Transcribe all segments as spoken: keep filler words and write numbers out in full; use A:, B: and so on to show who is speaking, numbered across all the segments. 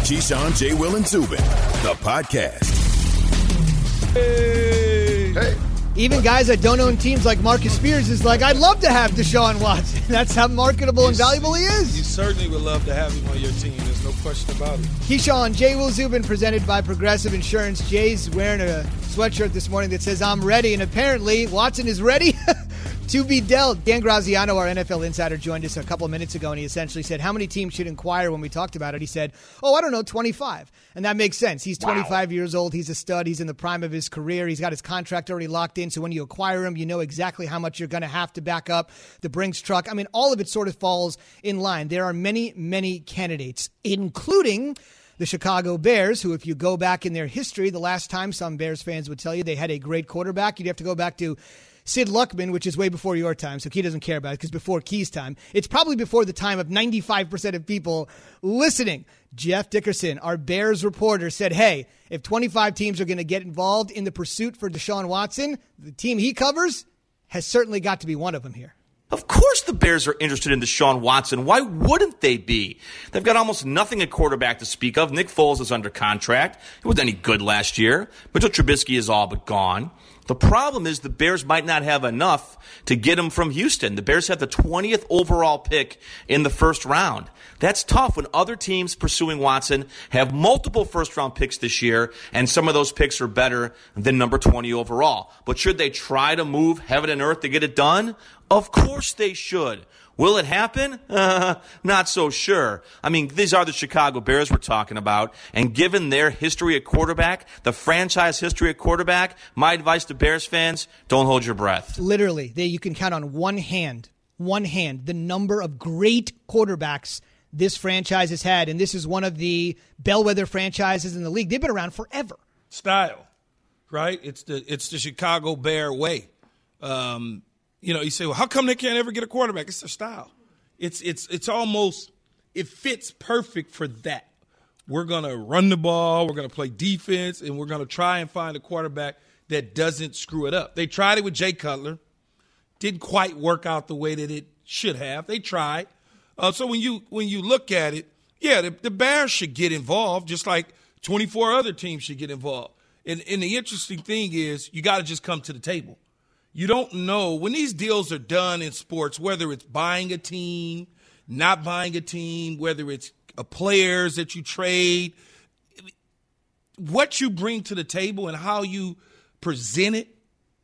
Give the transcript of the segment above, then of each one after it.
A: Keyshawn, J. Will, and Zubin, the podcast.
B: Hey.
C: Hey.
D: Even guys that don't own teams like Marcus Spears is like, I'd love to have Deshaun Watson. That's how marketable and valuable he is.
B: You certainly would love to have him on your team. There's no question about it.
D: Keyshawn, J. Will, Zubin, presented by Progressive Insurance. Jay's wearing a sweatshirt this morning that says, I'm ready. And apparently, Watson is ready to be dealt. Dan Graziano, our N F L insider, joined us a couple of minutes ago, and he essentially said, how many teams should inquire when we talked about it? He said, oh, I don't know, twenty-five. And that makes sense. He's twenty-five wow. years old. He's a stud. He's in the prime of his career. He's got his contract already locked in. So when you acquire him, you know exactly how much you're going to have to back up the Brinks truck. I mean, all of it sort of falls in line. There are many, many candidates, including the Chicago Bears, who, if you go back in their history, the last time some Bears fans would tell you they had a great quarterback, you'd have to go back to Sid Luckman, which is way before your time, so Key doesn't care about it because before Key's time. It's probably before the time of ninety-five percent of people listening. Jeff Dickerson, our Bears reporter, said, hey, if twenty-five teams are going to get involved in the pursuit for Deshaun Watson, the team he covers has certainly got to be one of them here.
E: Of course the Bears are interested in Deshaun Watson. Why wouldn't they be? They've got almost nothing at quarterback to speak of. Nick Foles is under contract. He wasn't any good last year. Mitchell Trubisky is all but gone. The problem is the Bears might not have enough to get him from Houston. The Bears have the twentieth overall pick in the first round. That's tough when other teams pursuing Watson have multiple first-round picks this year, and some of those picks are better than number twenty overall. But should they try to move heaven and earth to get it done? Of course they should. Will it happen? Uh, not so sure. I mean, these are the Chicago Bears we're talking about, and given their history at quarterback, the franchise history at quarterback, my advice to Bears fans, don't hold your breath.
D: Literally, they, you can count on one hand, one hand, the number of great quarterbacks this franchise has had, and this is one of the bellwether franchises in the league. They've been around forever.
B: Style, right? It's the it's the Chicago Bear way. Um, you know, you say, well, how come they can't ever get a quarterback? It's their style. It's it's it's almost it fits perfect for that. We're gonna run the ball, we're gonna play defense, and we're gonna try and find a quarterback that doesn't screw it up. They tried it with Jay Cutler, didn't quite work out the way that it should have. They tried. Uh, so when you when you look at it, yeah, the, the Bears should get involved, just like twenty-four other teams should get involved. And, and the interesting thing is you got to just come to the table. You don't know when these deals are done in sports, whether it's buying a team, not buying a team, whether it's a players that you trade, what you bring to the table and how you present it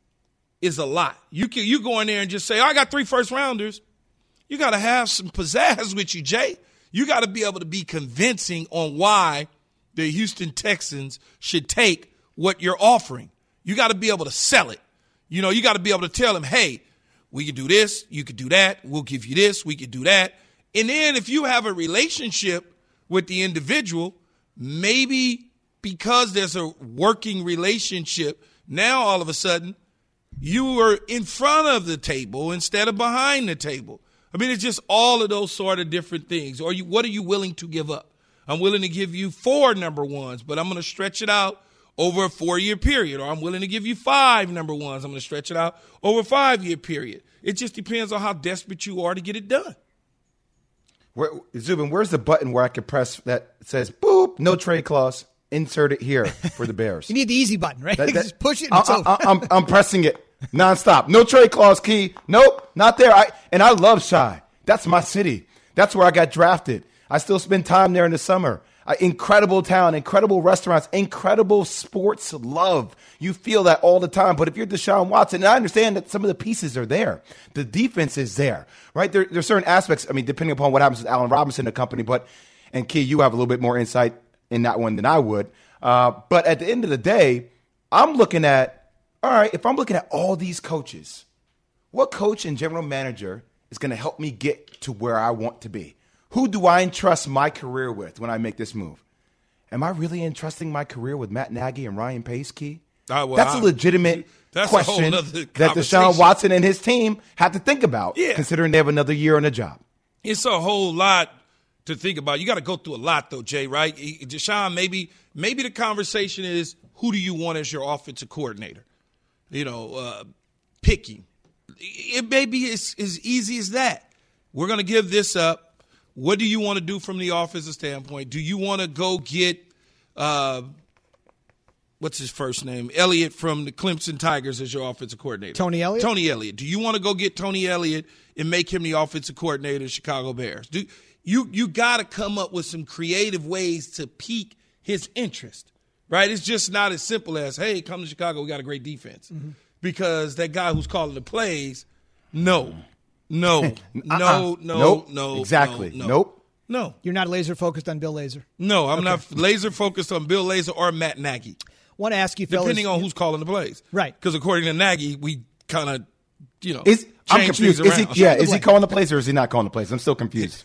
B: is a lot. You can you go in there and just say, oh, I got three first rounders. You got to have some pizzazz with you, Jay. You got to be able to be convincing on why the Houston Texans should take what you're offering. You got to be able to sell it. You know, you got to be able to tell them, hey, we can do this, you can do that, we'll give you this, we can do that. And then if you have a relationship with the individual, maybe because there's a working relationship, now all of a sudden you are in front of the table instead of behind the table. I mean, it's just all of those sort of different things. Or you, what are you willing to give up? I'm willing to give you four number ones, but I'm going to stretch it out over a four-year period. Or I'm willing to give you five number ones. I'm going to stretch it out over a five-year period. It just depends on how desperate you are to get it done.
C: Where, Zubin, where's the button where I can press that says, boop, no trade clause, insert it here for the Bears?
D: You need the easy button, right?
C: That, that,
D: just push it and it's
C: I,
D: over.
C: I, I'm, I'm pressing it nonstop. No trade clause, Key. Nope, not there. I, and I love Chi. That's my city. That's where I got drafted. I still spend time there in the summer. Uh, incredible town, incredible restaurants, incredible sports love. You feel that all the time. But if you're Deshaun Watson, and I understand that some of the pieces are there. The defense is there, right? There, there's certain aspects, I mean, depending upon what happens with Allen Robinson and the company. But, and Key, you have a little bit more insight in that one than I would. Uh, but at the end of the day, I'm looking at, all right, if I'm looking at all these coaches, what coach and general manager is going to help me get to where I want to be? Who do I entrust my career with when I make this move? Am I really entrusting my career with Matt Nagy and Ryan Pace, Key?
B: Uh, well,
C: that's a legitimate
B: that's
C: question
B: a
C: that Deshaun Watson and his team have to think about, yeah. considering they have another year on the job.
B: It's a whole lot to think about. You got to go through a lot, though, Jay, right? Deshaun, maybe maybe the conversation is, who do you want as your offensive coordinator? You know, uh, picking. It may be as, as easy as that. We're going to give this up. what do you want to do from the offensive standpoint? Do you want to go get uh, what's his first name? Elliott from the Clemson Tigers as your offensive coordinator.
D: Tony Elliott?
B: Tony Elliott. Do you want to go get Tony Elliott and make him the offensive coordinator of the Chicago Bears? Do you you got to come up with some creative ways to pique his interest, right? It's just not as simple as, hey, come to Chicago, we got a great defense. Mm-hmm. Because that guy who's calling the plays, no, no,
C: uh-uh.
B: no, no,
C: nope.
B: no.
C: Exactly.
B: No, no.
C: Nope.
B: No.
D: You're not laser focused on Bill Lazor?
B: No, I'm
D: okay.
B: not laser focused on Bill Lazor or Matt Nagy.
D: Want to ask you, fellas.
B: Depending on who's calling the plays.
D: Right.
B: Because according to Nagy, we kind of, you know,
C: is, I'm
B: change
C: confused.
B: things
C: Is he,
B: around.
C: yeah, is he calling the plays or is he not calling the plays? I'm still confused.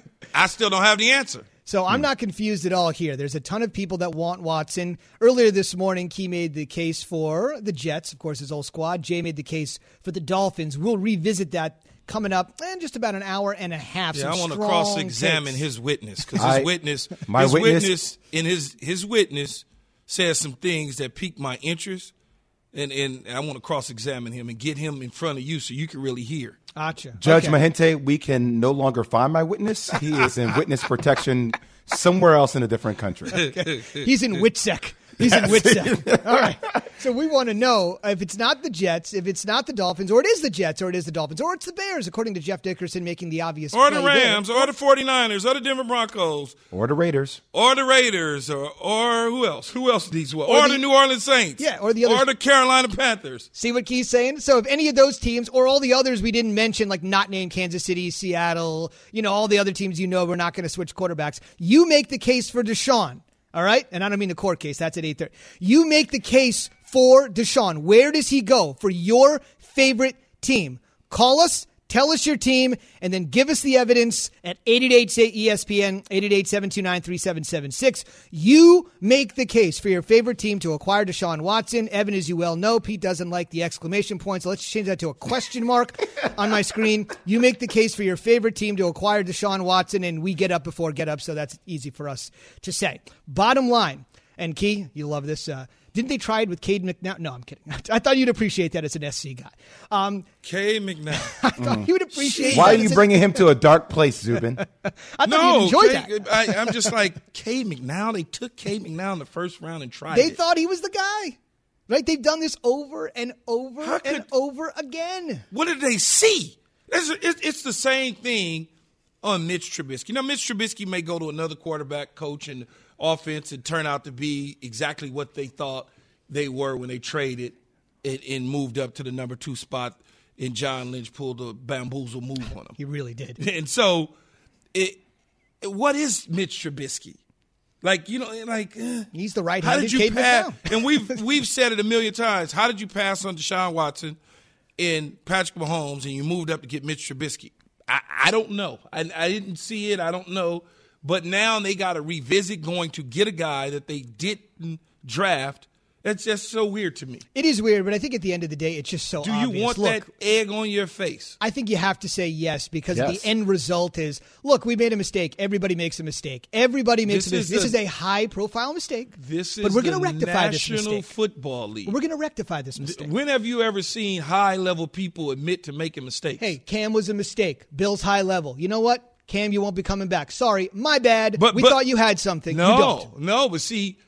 B: I still don't have the answer.
D: So I'm not confused at all here. There's a ton of people that want Watson. Earlier this morning, Key made the case for the Jets, of course, his old squad. Jay made the case for the Dolphins. We'll revisit that coming up in just about an hour and a half.
B: Yeah,
D: Some
B: I want to
D: strong
B: cross-examine
D: takes.
B: his witness because
C: I-
B: his witness,
C: my
B: his
C: witness-
B: witness, in his his witness says some things that pique my interest, and and I want to cross-examine him and get him in front of you so you can really hear.
D: Gotcha.
C: Judge
D: Okay.
C: Mahente, we can no longer find my witness. He is in witness protection somewhere else in a different country.
D: He's in WITSEC. He's in WITSEC. All right. So we want to know if it's not the Jets, if it's not the Dolphins, or it is the Jets, or it is the Dolphins, or it's the Bears, according to Jeff Dickerson making the obvious
B: Or the
D: play there.
B: Rams, or the 49ers, or the Denver Broncos,
C: Or the Raiders.
B: or the Raiders, or or who else? Who else needs what?
D: Or
B: Or,
D: the-
B: the, New Orleans Saints.
D: Yeah, or the others-
B: Or the Carolina Panthers.
D: See what Key's saying? So if any of those teams or all the others we didn't mention, like not named Kansas City, Seattle, you know, all the other teams you know we're not going to switch quarterbacks, you make the case for Deshaun, all right? And I don't mean the court case. That's at eight thirty. You make the case for Deshaun. Where does he go for your favorite team? Call us. Tell us your team, and then give us the evidence at eight eight eight E S P N, eight eight eight, seven two nine, three seven seven six. You make the case for your favorite team to acquire Deshaun Watson. Evan, as you well know, Pete doesn't like the exclamation point, so let's change that to a question mark on my screen. You make the case for your favorite team to acquire Deshaun Watson, and we get up before get up, so that's easy for us to say. Bottom line, and Key, you love this, uh, didn't they try it with Cade McNown? No, I'm kidding. I thought you'd appreciate that as an S C guy. Um,
B: K. McNown.
D: I thought you would appreciate
C: Why
D: that
C: are you
D: as a-
C: bringing him to a dark place, Zubin?
D: I thought
B: No,
D: you'd enjoy
B: K,
D: that.
B: I, I'm just like, K. McNown, they took K. McNown in the first round and tried
D: They
B: it.
D: thought he was the guy. Right? They've done this over and over
B: How could-
D: and over again.
B: What did they see? It's, it's, it's the same thing on Mitch Trubisky. Now, Mitch Trubisky may go to another quarterback coach and offense and turn out to be exactly what they thought they were when they traded and, and moved up to the number two spot, and John Lynch pulled a bamboozle move on him.
D: He really did.
B: And so, it, what is Mitch Trubisky? Like, you know, like eh,
D: He's the right
B: how
D: handed
B: did you
D: Cade
B: pass?
D: McNown.
B: And we've we've said it a million times. How did you pass on Deshaun Watson and Patrick Mahomes, and you moved up to get Mitch Trubisky? I, I don't know. I, I didn't see it. I don't know. But now they got to revisit going to get a guy that they didn't draft. That's just so weird to me.
D: It is weird, but I think at the end of the day, it's just so
B: Do
D: obvious.
B: you want
D: Look,
B: that egg on your face?
D: I think you have to say yes because
C: Yes.
D: the end result is, look, we made a mistake. Everybody makes a mistake. Everybody makes
B: This
D: a
B: is
D: mistake. This
B: the-
D: is a high-profile mistake.
B: This is
D: but we're
B: the
D: gonna rectify this
B: National
D: mistake.
B: Football League.
D: We're going to rectify this mistake.
B: When have you ever seen high-level people admit to making mistakes?
D: Hey, Cam was a mistake. Bill's high level. You know what? Cam, you won't be coming back. Sorry, my bad.
B: But-
D: we
B: but-
D: thought you had something.
B: no,
D: You don't.
B: no. But see,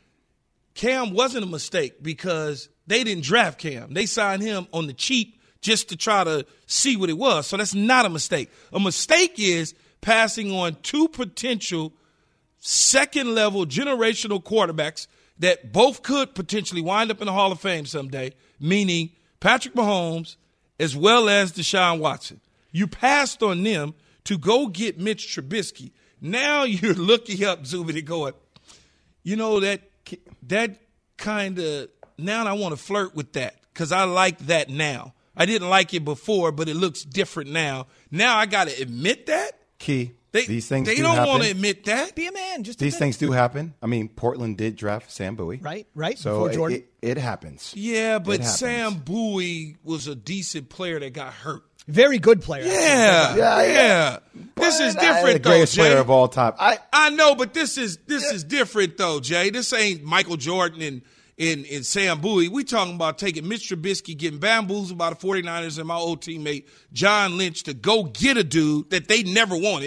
B: Cam wasn't a mistake because they didn't draft Cam. They signed him on the cheap just to try to see what it was. So that's not a mistake. A mistake is passing on two potential second-level generational quarterbacks that both could potentially wind up in the Hall of Fame someday, meaning Patrick Mahomes as well as Deshaun Watson. You passed on them to go get Mitch Trubisky. Now you're looking up, Zubin, and going, you know, that that kind of, now I want to flirt with that because I like that now. I didn't like it before, but it looks different now. Now I got to admit that?
C: Key.
B: They,
C: These things
B: they
C: do
B: don't
C: happen.
B: want to admit that.
D: Be a man. Just
C: These
D: admit
C: things
D: it.
C: do happen. I mean, Portland did draft Sam Bowie.
D: Right, right.
C: So
D: Before
C: it,
D: Jordan.
C: it, it happens.
B: Yeah, but
C: It happens.
B: Sam Bowie was a decent player that got hurt.
D: Very good player.
B: Yeah, yeah.
C: Yeah, yeah.
B: This is
C: But, uh,
B: different,
C: the
B: though,
C: greatest
B: Jay.
C: player of all time. I
B: I know, but this is this is different, though, Jay. This ain't Michael Jordan and, and, and Sam Bowie. We talking about taking Mitch Trubisky, getting bamboozled by the 49ers and my old teammate John Lynch to go get a dude that they never wanted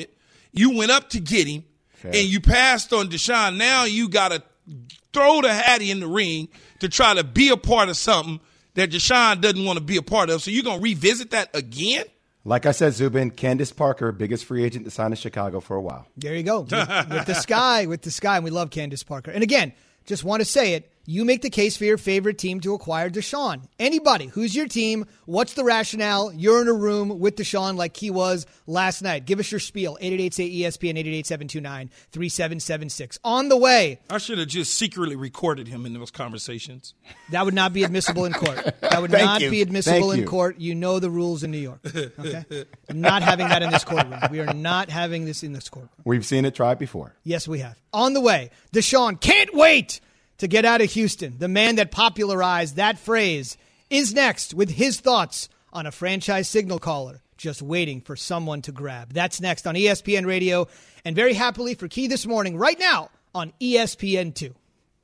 B: You went up to get him, Fair. and you passed on Deshaun. Now you got to throw the Hattie in the ring to try to be a part of something that Deshaun doesn't want to be a part of. So you're going to revisit that again?
C: Like I said, Zubin, Candace Parker, biggest free agent to sign in Chicago for a while.
D: There you go. With, with the sky, with the sky. And we love Candace Parker. And again, just want to say it. You make the case for your favorite team to acquire Deshaun. Anybody. Who's your team? What's the rationale? You're in a room with Deshaun like he was last night. Give us your spiel. eight eight eight, say E S P N, eight eight eight, seven two nine, three seven seven six. On the way.
B: I should have just secretly recorded him in those conversations.
D: That would not be admissible in court. That would
C: Thank
D: not
C: you.
D: be admissible
C: Thank
D: in
C: you.
D: court. You know the rules in New York. Okay? Not having that in this courtroom. We are not having this in this courtroom.
C: We've seen it tried before.
D: Yes, we have. On the way, Deshaun can't wait to get out of Houston. The man that popularized that phrase is next with his thoughts on a franchise signal caller just waiting for someone to grab. That's next on E S P N Radio, and very happily for Key this morning, right now on E S P N two.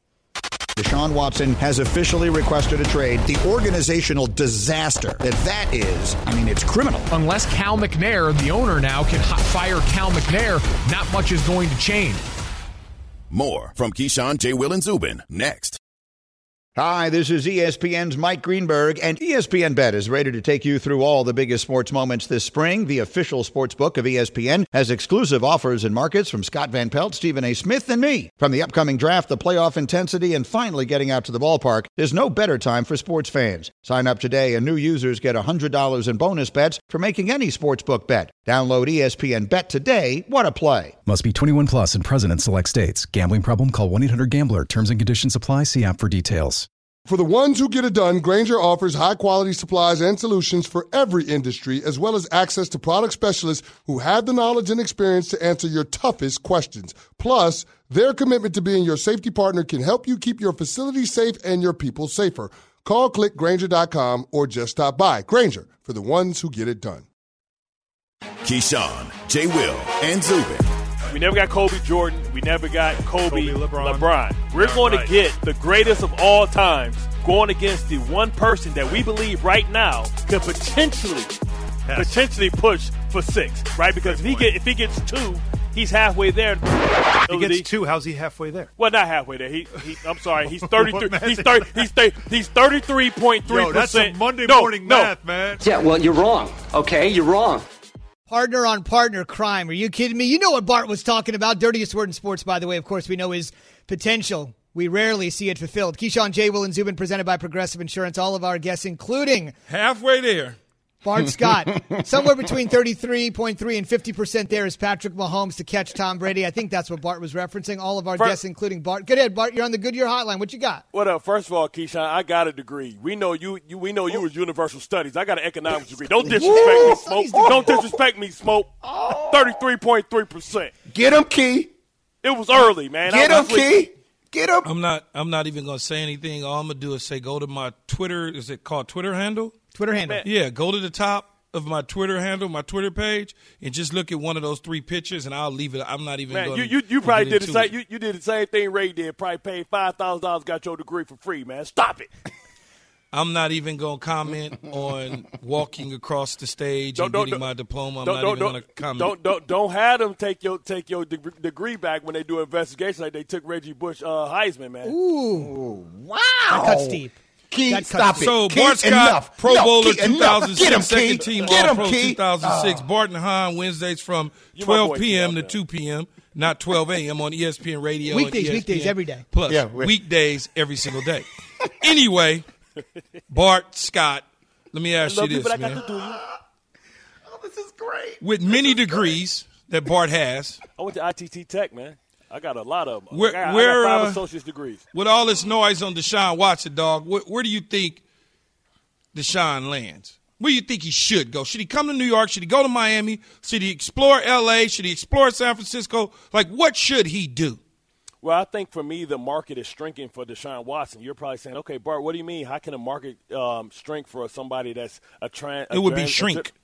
F: Deshaun Watson has officially requested a trade. The organizational disaster that that is, I mean, it's criminal.
G: Unless Cal McNair, the owner now, can hot fire Cal McNair, not much is going to change.
A: More from Keyshawn, J. Will, and Zubin next.
F: Hi, this is E S P N's Mike Greenberg, and E S P N Bet is ready to take you through all the biggest sports moments this spring. The official sports book of E S P N has exclusive offers and markets from Scott Van Pelt, Stephen A. Smith, and me. From the upcoming draft, the playoff intensity, and finally getting out to the ballpark, there's no better time for sports fans. Sign up today, and new users get one hundred dollars in bonus bets for making any sportsbook bet. Download E S P N Bet today. What a play.
H: Must be twenty-one plus and present in select states. Gambling problem? Call one eight hundred gambler. Terms and conditions apply. See app for details.
I: For the ones who get it done, Grainger offers high-quality supplies and solutions for every industry, as well as access to product specialists who have the knowledge and experience to answer your toughest questions. Plus, their commitment to being your safety partner can help you keep your facility safe and your people safer. Call, click Grainger dot com, or just stop by. Grainger, for the ones who get it done.
A: Keyshawn, J. Will, and Zubin.
J: We never got Kobe Jordan. We never got Kobe,
K: Kobe LeBron.
J: LeBron. We're
K: That's
J: going
K: right.
J: to get the greatest of all times going against the one person that we believe right now could potentially
K: Yes.
J: potentially push for six, right? Because if he get if he gets two, he's halfway there.
K: He gets two. How's he halfway there?
J: Well, not halfway there. He, he I'm sorry. He's thirty-three. he's thirty. He's thirty. He's thirty-three point three
K: Yo, that's
J: percent.
K: some Monday
J: no,
K: morning
J: no.
K: math, man.
L: Yeah, well, you're wrong. Okay, you're wrong.
D: Partner on partner crime. Are you kidding me? You know what Bart was talking about. Dirtiest word in sports, by the way. Of course, we know his potential. We rarely see it fulfilled. Keyshawn, J. Will, and Zubin, presented by Progressive Insurance. All of our guests, including
B: Halfway there.
D: Bart Scott. Somewhere between thirty-three point three and fifty percent there is Patrick Mahomes to catch Tom Brady. I think that's what Bart was referencing. All of our
J: First,
D: guests, including Bart. Good ahead, Bart. You're on the Goodyear Hotline. What you got?
J: What up? First of all, Keyshawn, I got a degree. We know you. you we know you was universal studies. I got an economics degree. Don't disrespect me, Smoke. Don't disrespect me, Smoke. Thirty-three point three percent.
C: Get him, Key.
J: It was early, man.
C: Get
J: I
C: him,
J: was sleeping.
C: Key. Get him.
B: I'm not I'm not even going to say anything. All I'm going to do is say go to my Twitter. Is it called Twitter handle?
D: Twitter handle.
J: Man.
B: Yeah, go to the top of my Twitter handle, my Twitter page, and just look at one of those three pictures, and I'll leave it. I'm not even
J: Man,
B: going
J: you,
B: to
J: you, you probably
B: get
J: did the
B: into
J: same.
B: it.
J: You, you did the same thing Ray did. Probably paid five thousand dollars, got your degree for free, man. Stop it.
B: I'm not even going to comment on walking across the stage
J: Don't-
B: and
J: don't-
B: getting my diploma. I'm
J: Don't
B: not
J: don't
B: even going to
J: don't,
B: comment.
J: don't don't don't have them take your take your deg- degree back when they do an investigation like they took Reggie Bush uh, Heisman, man.
D: Ooh.
C: Wow.
D: That cuts deep.
C: Key,
D: That cuts
C: stop
D: deep.
C: it.
B: So
C: Key,
B: Bart Scott,
C: enough.
B: Pro
C: No,
B: Bowler
C: Key, enough.
B: two thousand
C: Get him,
B: six, second
C: Key.
B: team
C: Get him,
B: All-Pro
C: Key.
B: two thousand six.
C: Oh.
B: Barton Hahn, Wednesdays from
J: You my
B: twelve
J: boy,
B: p.m.
J: Key,
B: to two p.m., not twelve a.m. on E S P N Radio. and
D: Weekdays,
B: E S P N
D: weekdays every day.
B: Plus,
C: Yeah, we-
B: weekdays every single day. Anyway, Bart Scott, let me ask you
J: Love you,
B: this,
J: but I
B: man.
J: got to do you.
C: Oh, this is great.
B: With many degrees that Bart has,
J: I went to I T T Tech, man. I got a lot of them.
B: Where-
J: I got,
B: where,
J: I got five
B: uh,
J: associate's degrees.
B: with all this noise on Deshaun Watson, dog, where, where do you think Deshaun lands? Where do you think he should go? Should he come to New York? Should he go to Miami? Should he explore L A? Should he explore San Francisco? Like, what should he do?
J: Well, I think for me, the market is shrinking for Deshaun Watson. You're probably saying, okay, Bart, what do you mean? How can a market um, shrink for somebody that's a trans?
B: It would be shrink.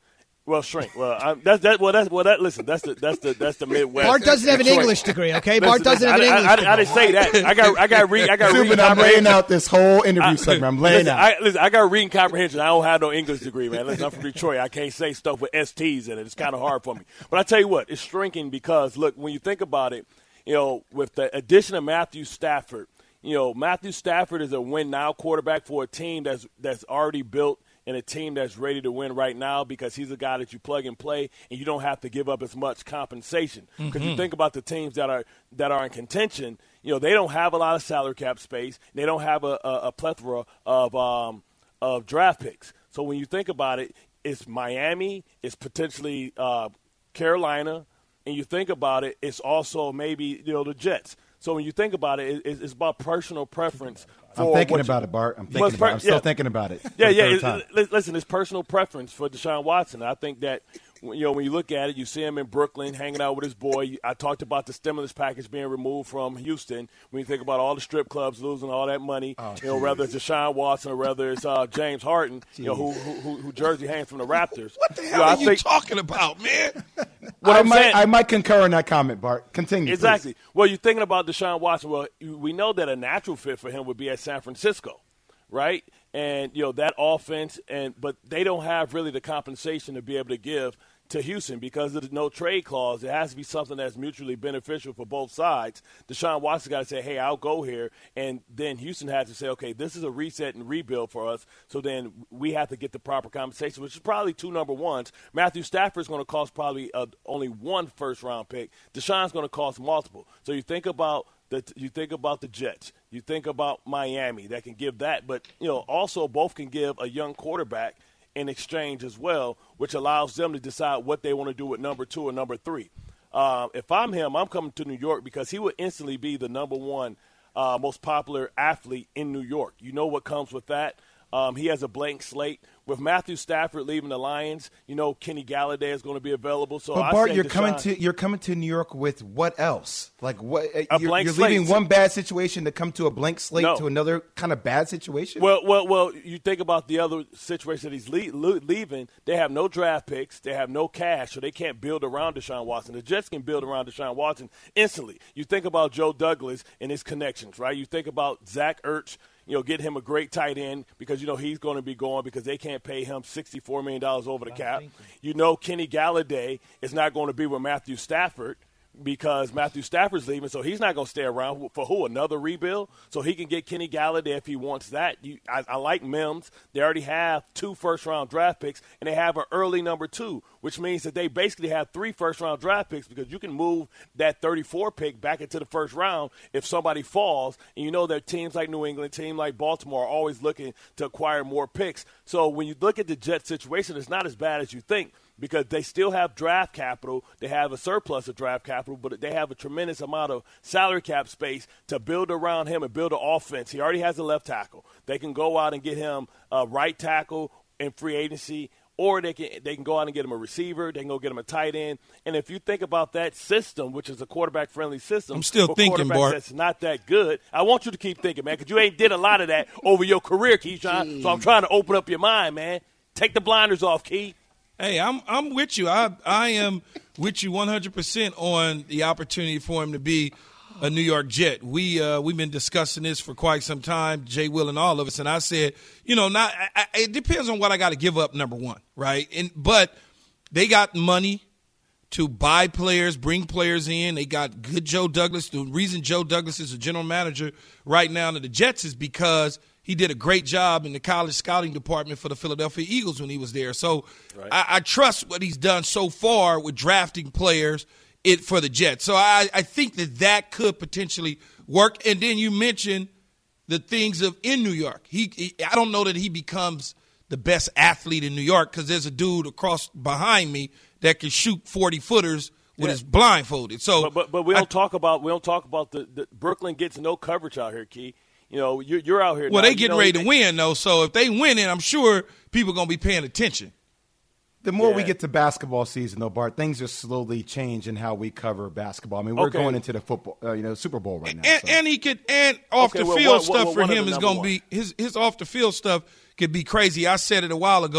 J: Well, shrink. Well, I, that's that. Well, that's well. That listen. That's the that's the that's the Midwest.
D: Bart doesn't have an
J: Detroit.
D: English degree. Okay, Bart doesn't have an
J: I,
D: English
J: I,
D: degree.
J: I, I didn't say that. I got I got read. I got reading
C: Zubin, I'm laying out this whole interview segment. I'm laying
J: listen,
C: out.
J: I, listen, I got reading comprehension. I don't have no English degree, man. Listen, I'm from Detroit. I can't say stuff with S T's in it. It's kind of hard for me. But I tell you what, it's shrinking because look, when you think about it, you know, with the addition of Matthew Stafford, you know, Matthew Stafford is a win now quarterback for a team that's that's already built. And a team that's ready to win right now because he's a guy that you plug and play, and you don't have to give up as much compensation. Because mm-hmm. you think about the teams that are that are in contention, you know, they don't have a lot of salary cap space. They don't have a, a, a plethora of um, of draft picks. So when you think about it, it's Miami, it's potentially uh, Carolina, and you think about it, it's also maybe you know the Jets. So when you think about it, it's about personal preference. For
C: I'm thinking
J: what
C: about
J: you,
C: it, Bart. I'm thinking about it. I'm still
J: yeah.
C: thinking about it.
J: Yeah, yeah. It, it, listen, it's personal preference for Deshaun Watson. I think that, you know, when you look at it, you see him in Brooklyn hanging out with his boy. I talked about the stimulus package being removed from Houston. When you think about all the strip clubs losing all that money, oh, you know, whether it's Deshaun Watson or whether it's uh, James Harden, Jeez. you know, who, who, who jersey hangs from the Raptors.
B: What the hell
J: you know,
B: are
J: I
B: you
J: think,
B: talking about, man?
J: What
C: I
J: I'm
C: might,
J: saying,
C: I might concur in that comment, Bart. Continue.
J: Exactly.
C: Please.
J: Well, you're thinking about Deshaun Watson. Well, we know that a natural fit for him would be at San Francisco, right? And, you know, that offense, and but they don't have really the compensation to be able to give to Houston because of the no trade clause. It has to be something that's mutually beneficial for both sides. Deshaun Watson got to say, hey, I'll go here. And then Houston has to say, okay, this is a reset and rebuild for us. So then we have to get the proper compensation, which is probably two number ones. Matthew Stafford's going to cost probably uh, only one first-round pick. Deshaun's going to cost multiple. So you think about the, you think about the Jets. You think about Miami that can give that. But, you know, also both can give a young quarterback in exchange as well, which allows them to decide what they want to do with number two or number three. Uh, if I'm him, I'm coming to New York because he would instantly be the number one uh, most popular athlete in New York. You know what comes with that. Um, he has a blank slate. With Matthew Stafford leaving the Lions, you know Kenny Galladay is going to be available. So,
C: but
J: I
C: Bart,
J: say
C: you're
J: Deshaun,
C: coming to you're coming to New York with what else? Like what?
J: A
C: you're
J: blank
C: you're
J: slate.
C: leaving one bad situation to come to a blank slate
J: No.
C: to another kind of bad situation.
J: Well, well, well. You think about the other situation that he's le- le- leaving. They have no draft picks. They have no cash, so they can't build around Deshaun Watson. The Jets can build around Deshaun Watson instantly. You think about Joe Douglas and his connections, right? You think about Zach Ertz. You know, get him a great tight end because, you know, he's going to be going because they can't pay him sixty-four million dollars over the cap. You know, Kenny Galladay is not going to be with Matthew Stafford because Matthew Stafford's leaving, so he's not going to stay around for who? Another rebuild? So he can get Kenny Galladay if he wants that. You, I, I like Mims. They already have two first-round draft picks, and they have an early number two, which means that they basically have three first-round draft picks because you can move that thirty-four pick back into the first round if somebody falls. And you know that teams like New England, teams like Baltimore are always looking to acquire more picks. So when you look at the Jets situation, it's not as bad as you think, because they still have draft capital. They have a surplus of draft capital, but they have a tremendous amount of salary cap space to build around him and build an offense. He already has a left tackle. They can go out and get him a right tackle in free agency, or they can they can go out and get him a receiver. They can go get him a tight end. And if you think about that system, which is a quarterback-friendly system,
B: I'm still
J: for
B: thinking,
J: quarterbacks
B: Bart.
J: that's not that good, I want you to keep thinking, man, because you ain't did a lot of that over your career, Keyshawn. So I'm trying to open up your mind, man. Take the blinders off, Key.
B: Hey, I'm I'm with you. I I am with you one hundred percent on the opportunity for him to be a New York Jet. We uh, we've been discussing this for quite some time, Jay Will and all of us. And I said, you know, not I, I, it depends on what I got to give up. Number one, right? And but they got money to buy players, bring players in. They got good Joe Douglas. The reason Joe Douglas is a general manager right now to the Jets is because he did a great job in the college scouting department for the Philadelphia Eagles when he was there. So right. I, I trust what he's done so far with drafting players it for the Jets. So I, I think that that could potentially work. And then you mentioned the things of in New York. He, he I don't know that he becomes the best athlete in New York because there's a dude across behind me that can shoot forty-footers with yeah. his blindfolded. So,
J: but, but, but we don't
B: I,
J: talk about we don't talk about the, the Brooklyn gets no coverage out here, Key. You know, you're, you're out here.
B: Well,
J: now.
B: they getting
J: you know,
B: ready
J: they,
B: to win, though. So if they win it, I'm sure people are going to be paying attention.
C: The more
J: yeah.
C: we get to basketball season, though, Bart, things are slowly changing how we cover basketball. I mean, we're
J: okay.
C: going into the football, uh, you know, Super Bowl right now.
B: And,
C: so.
B: and he could, and off
J: okay,
B: the
J: well,
B: field
J: what,
B: stuff
J: what,
B: for
J: what
B: him is going to be his his off the field stuff could be crazy. I said it a while ago.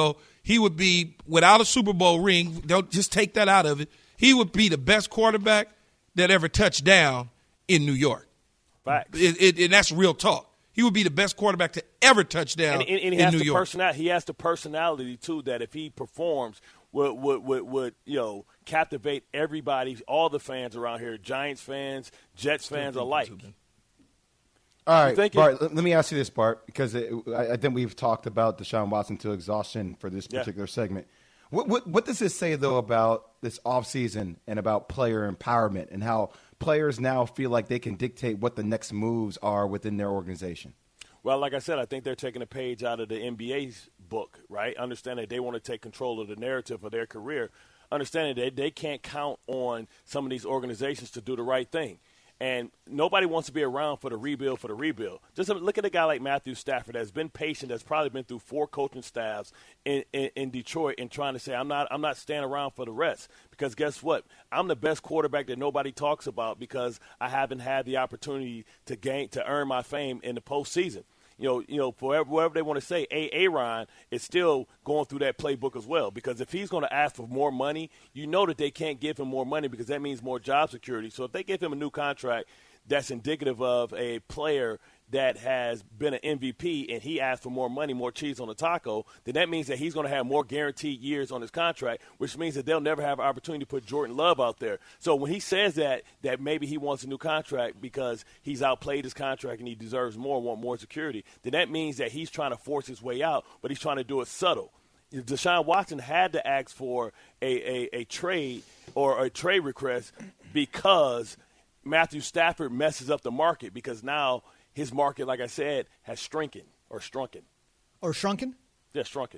B: he would be, without a Super Bowl ring, don't just take that out of it, he would be the best quarterback that ever touched down in New York.
J: Facts.
B: It, it, and that's real talk. He would be the best quarterback to ever touch down
J: and, and, and he
B: in
J: has
B: New
J: the
B: York.
J: Personality, he has the personality, too, that if he performs, would, would, would, would you know, captivate everybody, all the fans around here, Giants fans, Jets fans alike.
C: All right, Bart, let me ask you this, Bart, because it, I, I think we've talked about Deshaun Watson to exhaustion for this particular yeah. segment. What, what, what does this say, though, about this offseason and about player empowerment and how players now feel like they can dictate what the next moves are within their organization?
J: Well, like I said, I think they're taking a page out of the N B A's book, right? Understanding that they want to take control of the narrative of their career, understanding that they can't count on some of these organizations to do the right thing. And nobody wants to be around for the rebuild for the rebuild. Just look at a guy like Matthew Stafford that's been patient, that's probably been through four coaching staffs in, in, in Detroit and trying to say, I'm not I'm not staying around for the rest. Because guess what? I'm the best quarterback that nobody talks about because I haven't had the opportunity to gain to earn my fame in the postseason. You know, you know, for whatever they want to say, Aaron is still going through that playbook as well. Because if he's going to ask for more money, you know that they can't give him more money because that means more job security. So if they give him a new contract that's indicative of a player that has been an M V P and he asked for more money, more cheese on the taco, then that means that he's going to have more guaranteed years on his contract, which means that they'll never have an opportunity to put Jordan Love out there. So when he says that, that maybe he wants a new contract because he's outplayed his contract and he deserves more, want more security, then that means that he's trying to force his way out, but he's trying to do it subtle. Deshaun Watson had to ask for a, a, a trade or a trade request because Matthew Stafford messes up the market because now – his market, like I said, has shrunken or shrunken.
D: Or shrunken?
J: Yeah, shrunken.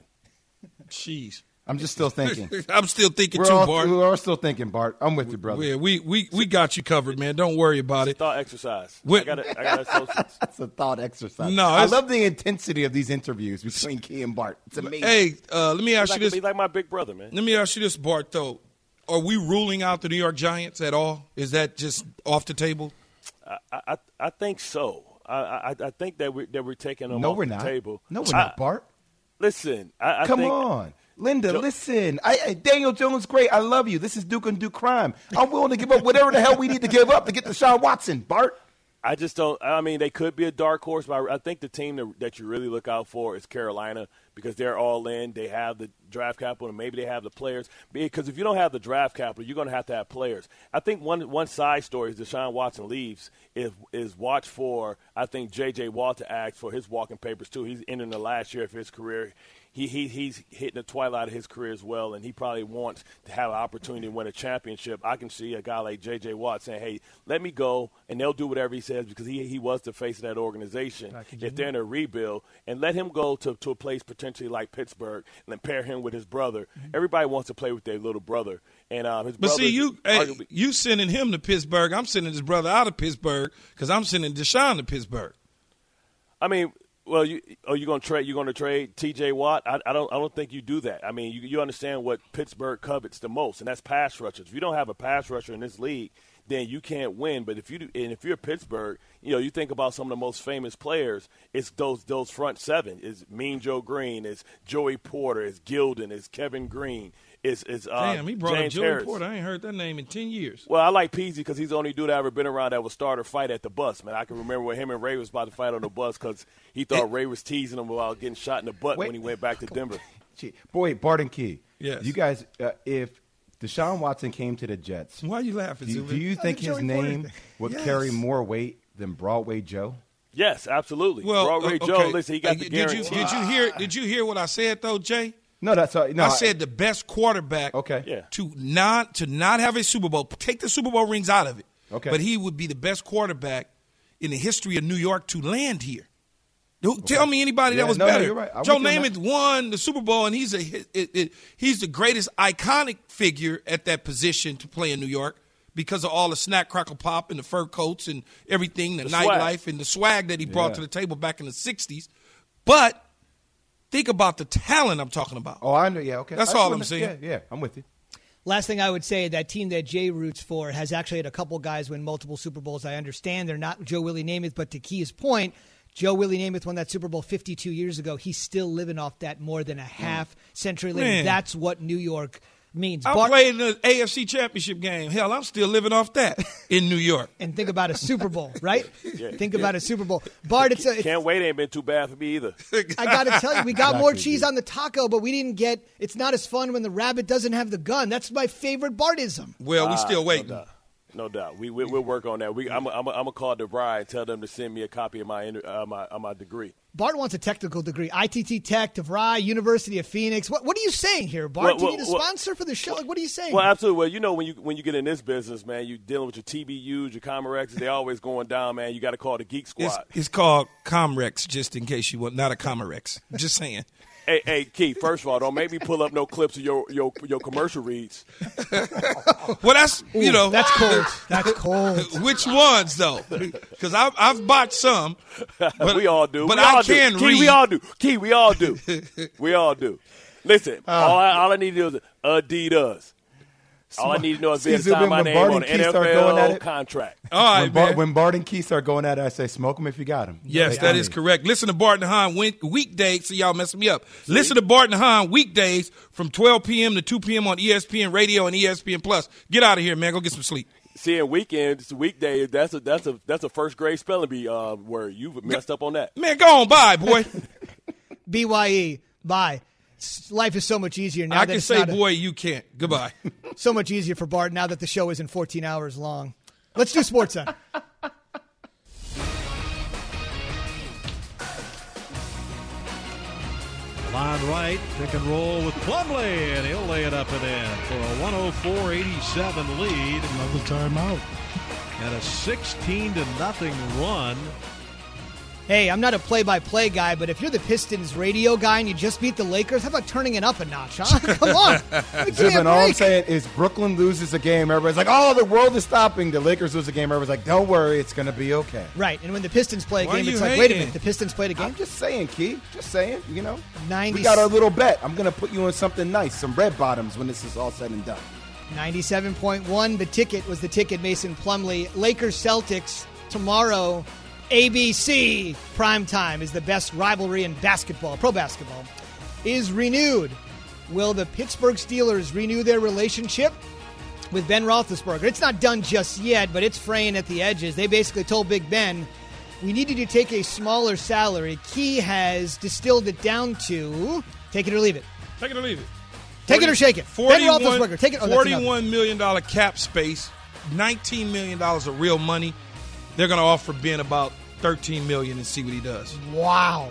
B: Jeez.
C: I'm just still thinking.
B: I'm still thinking
C: we're
B: too,
C: all,
B: Bart.
C: We're all still thinking, Bart. I'm with you, brother.
B: Yeah, we we we got you covered, man. Don't worry about
J: it's
B: it.
J: A thought exercise.
B: What?
J: I got it. I got associates.
C: It's a thought exercise.
B: No,
C: I love the intensity of these interviews between Key and Bart. It's amazing.
B: Hey, uh, let me ask
J: like,
B: you this.
J: He's like my big brother, man.
B: Let me ask you this, Bart. Though, are we ruling out the New York Giants at all? Is that just off the table?
J: I I, I think so. I, I I think that we that we're taking them
C: no,
J: off
C: we're
J: the
C: not.
J: table.
C: No, we're
J: I,
C: not, Bart.
J: Listen, I, I
C: come
J: think,
C: on, Linda.
J: Jo-
C: listen, I, I, Daniel Jones, great. I love you. This is Duke and Duke Crime. I'm willing to give up whatever the hell we need to give up to get Deshaun Watson, Bart.
J: I just don't – I mean, they could be a dark horse, but I think the team that, that you really look out for is Carolina because they're all in. They have the draft capital, and maybe they have the players. Because if you don't have the draft capital, you're going to have to have players. I think one one side story is Deshaun Watson leaves is, is watch for, I think, J J. Watt to ask for his walking papers too. He's entering the last year of his career. He, he he's hitting the twilight of his career as well, and he probably wants to have an opportunity to win a championship. I can see a guy like J J. Watt saying, hey, let me go, and they'll do whatever he says because he he was the face of that organization if they're in a rebuild, and let him go to, to a place potentially like Pittsburgh and then pair him with his brother. Mm-hmm. Everybody wants to play with their little brother. And um, his
B: But see, you hey,
J: arguably-
B: you sending him to Pittsburgh. I'm sending his brother out of Pittsburgh because I'm sending Deshaun to Pittsburgh.
J: I mean – Well, you are you going to trade? You going to trade T J. Watt? I, I don't. I don't think you do that. I mean, you, you understand what Pittsburgh covets the most, and that's pass rushers. If you don't have a pass rusher in this league, then you can't win. But if you do, and if you're Pittsburgh, you know you think about some of the most famous players. It's those those front seven. It's Mean Joe Green. It's Joey Porter. It's Gilden. It's Kevin Green. It's, it's uh,
B: Damn, he brought
J: James
B: up Joey
J: Harris.
B: Porter. I ain't heard that name in ten years.
J: Well, I like Peasy because he's the only dude I ever been around that would start or fight at the bus, man. I can remember when him and Ray was about to fight on the bus because he thought Ray was teasing him about getting shot in the butt
C: Wait.
J: when he went back to Denver.
C: Boy, Bart and Key.
B: Yes.
C: You guys, uh, if Deshaun Watson came to the Jets,
B: why are you laughing,
C: do,
B: Zubin?
C: do you think his name would
B: Yes.
C: carry more weight than Broadway Joe?
J: Yes, absolutely.
B: Well,
J: Broadway
B: uh,
J: Joe,
B: okay.
J: listen, he got
B: Uh,
J: the
B: did you
J: guarantee.
B: did you hear did you hear what I said though, Jay?
C: No, that's all. No,
B: I said the best quarterback
C: Okay.
J: Yeah.
B: to not to not have a Super Bowl. Take the Super Bowl rings out of it.
C: Okay.
B: But he would be the best quarterback in the history of New York to land here. Don't Tell me anybody
C: Yeah,
B: that was
C: no, no,
B: better.
C: you're right. I'm
B: Joe
C: with you on
B: Namath won the Super Bowl, and he's a it, it, he's the greatest iconic figure at that position to play in New York because of all the snack, crackle, pop, and the fur coats and everything, the,
J: The
B: nightlife
J: swag.
B: and the swag that he brought
C: Yeah.
B: to the table back in the sixties. But think about the talent I'm talking about.
C: Oh, I know. Yeah, okay.
B: That's
C: I
B: all
C: wanna-
B: I'm saying.
C: Yeah, yeah, I'm with you.
D: Last thing I would say, that team that Jay roots for has actually had a couple guys win multiple Super Bowls. I understand they're not Joe Willie Namath, but to Key's point, Joe Willie Namath won that Super Bowl fifty-two years ago. He's still living off that more than a half century later.
B: Man.
D: That's what New York means.
B: I
D: Bart-
B: played in the A F C Championship game. Hell, I'm still living off that in New York.
D: And think about a Super Bowl, right?
J: Yeah,
D: think
J: yeah.
D: about a Super Bowl. Bart, it's a, it's,
J: Can't wait ain't been too bad for me either.
D: I got to tell you, we got more cheese on the taco, but we didn't get – it's not as fun when the rabbit doesn't have the gun. That's my favorite Bartism.
B: Well, we
J: Ah,
B: still
J: no
B: waiting.
J: doubt. No doubt. We, we, we'll work on that. We, I'm going to call DeVry and tell them to send me a copy of my inter- uh, my, uh, my degree.
D: Bart wants a technical degree. I T T Tech, DeVry, University of Phoenix. What What are you saying here, Bart?
J: Well,
D: Do you
J: well,
D: need a
J: well,
D: sponsor for the show? Like, what are you saying?
J: Well, absolutely. Well, you know, when you when you get in this business, man, you're dealing with your T B Us, your Comrexes. They're always going down, man. You got to call the Geek Squad.
B: It's, it's called Comrex, just in case you want, not a Comerex. Just saying.
J: Hey, hey, Keith, first of all, don't make me pull up no clips of your your, your commercial reads.
B: Well, that's, you
D: Ooh,
B: know.
D: that's cold. That's cold.
B: Which ones, though? Because I've, I've botched some. But,
J: we all do.
B: But
J: we
B: I
J: all
B: can
J: do.
B: read.
J: Key, we all do. Key, we all do. we all do. Listen,
C: Uh,
J: all, I, all I need to do is Adidas. All I need to know is be
C: See,
J: to sign my
C: when
J: name
C: Bart
J: on
C: and
J: an
C: Keith
J: N F
C: start going at
J: L
C: it-
J: contract.
B: All right,
C: when, Bart,
B: man.
C: when Bart and Keith start going at it, I say, smoke them if you got them.
B: Yes, that is correct. Listen to Bart and Hahn week- weekdays. See, y'all messing me up. Listen to Bart and Hahn weekdays from twelve p.m. to two p.m. on E S P N Radio and E S P N Plus. Get out of here, man. Go get some sleep.
J: Seeing weekends, weekday, that's a that's a that's a first grade spelling bee uh, word. You messed up on that.
B: Man, go on by, boy.
D: B Y E. Bye. S- Life is so much easier now.
B: I
D: that
B: can
D: it's
B: say,
D: not a-
B: boy, you can't. Goodbye.
D: so much easier for Bart now that the show isn't fourteen hours long. Let's do Sports Center.
M: Line right, pick and roll with Plumlee, and he'll lay it up and in for a one oh four eighty-seven lead.
N: Another timeout.
M: And a sixteen to nothing run.
D: Hey, I'm not a play-by-play guy, but if you're the Pistons radio guy and you just beat the Lakers, how about turning it up a notch, huh? Come on. Give me a
C: Zibin, all I'm
D: break.
C: saying is Brooklyn loses a game. Everybody's like, oh, the world is stopping. The Lakers lose a game. Everybody's like, don't worry, it's going to be okay.
D: Right, and when the Pistons play a
B: Why
D: game,
B: you
D: it's like, wait a
B: hating?
D: minute, the Pistons played a game?
C: I'm just saying, Key. Just saying, you know.
D: ninety
C: We got our little bet. I'm going to put you on something nice, some red bottoms when this is all said and done.
D: ninety-seven point one, the ticket was the ticket, Mason Plumlee. Lakers-Celtics tomorrow, A B C primetime is the best rivalry in basketball, pro basketball, is renewed. Will the Pittsburgh Steelers renew their relationship with Ben Roethlisberger? It's not done just yet, but it's fraying at the edges. They basically told Big Ben, we need you to take a smaller salary. Key has distilled it down to take it or leave it.
B: Take it or leave it.
D: Take it or shake it. Ben Roethlisberger, take it. Oh, that's enough.
B: forty-one million dollars cap space, nineteen million dollars of real money. They're going to offer Ben about thirteen million dollars and see what he does.
D: Wow.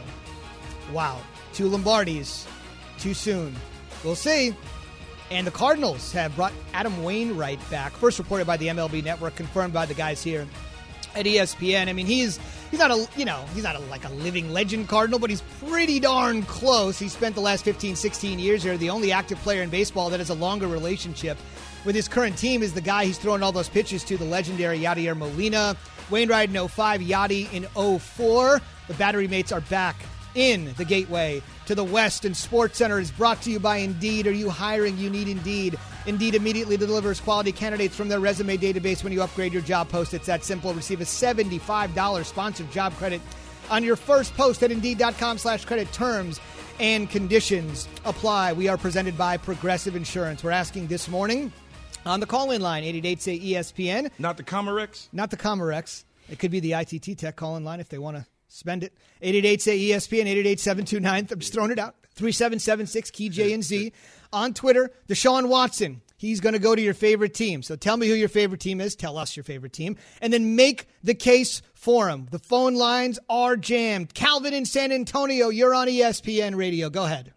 D: Wow. Two Lombardis. Too soon. We'll see. And the Cardinals have brought Adam Wainwright back. First reported by the M L B Network, confirmed by the guys here at E S P N. I mean, he's he's not a, you know, he's not a, like a living legend Cardinal, but he's pretty darn close. He spent the last fifteen, sixteen years here. The only active player in baseball that has a longer relationship with his current team is the guy he's throwing all those pitches to, the legendary Yadier Molina. Wainwright in oh five, Yadi in oh four. The Battery Mates are back in the gateway to the West, and Sports Center is brought to you by Indeed. Are you hiring? You need Indeed. Indeed immediately delivers quality candidates from their resume database when you upgrade your job post. It's that simple. Receive a seventy-five dollars sponsored job credit on your first post at Indeed.com slash credit. Terms and conditions apply. We are presented by Progressive Insurance. We're asking this morning on the call-in line, eight eight eight, say E S P N.
B: Not the Comerex?
D: Not the Comerex. It could be the I T T Tech call-in line if they want to spend it. eight eight eight, say E S P N, eight eight eight, seven two nine. I'm just throwing it out. three seven seven six, Key J and Z. On Twitter, Deshaun Watson. He's going to go to your favorite team. So tell me who your favorite team is. Tell us your favorite team. And then make the case for him. The phone lines are jammed. Calvin in San Antonio, you're on E S P N Radio. Go ahead.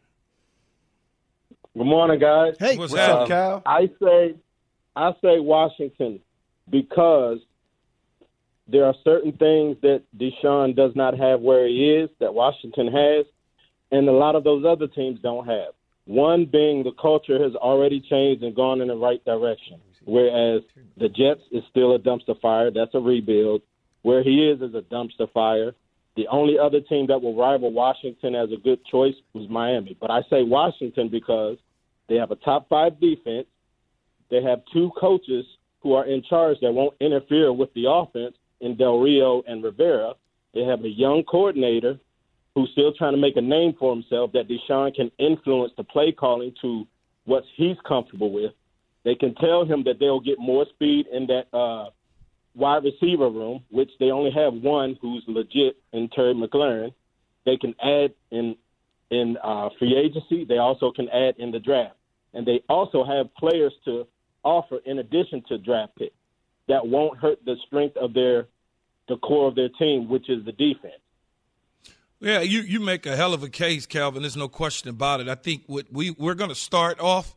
O: Good morning, guys.
D: Hey,
B: What's
C: What's
B: up,
C: up, Cal?
O: I say, I say Washington because there are certain things that Deshaun does not have where he is that Washington has, and a lot of those other teams don't have. One being the culture has already changed and gone in the right direction, whereas the Jets is still a dumpster fire. That's a rebuild. Where he is is a dumpster fire. The only other team that will rival Washington as a good choice was Miami. But I say Washington because they have a top five defense. They have two coaches who are in charge that won't interfere with the offense in Del Rio and Rivera. They have a young coordinator who's still trying to make a name for himself that Deshaun can influence the play calling to what he's comfortable with. They can tell him that they'll get more speed in that uh, wide receiver room, which they only have one who's legit in Terry McLaurin. They can add in in uh, free agency. They also can add in the draft. And they also have players to offer in addition to draft picks that won't hurt the strength of their the core of their team, which is the defense.
B: Yeah, you, you make a hell of a case, Calvin. There's no question about it. I think what we, we're going to start off,